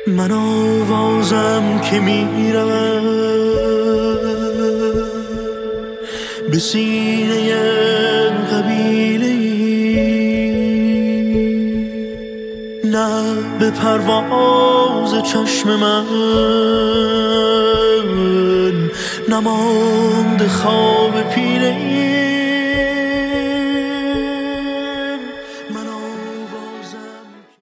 من آوازم که میرم به سینه قبیله، نه به پرواز چشم من نماند خواب پیله.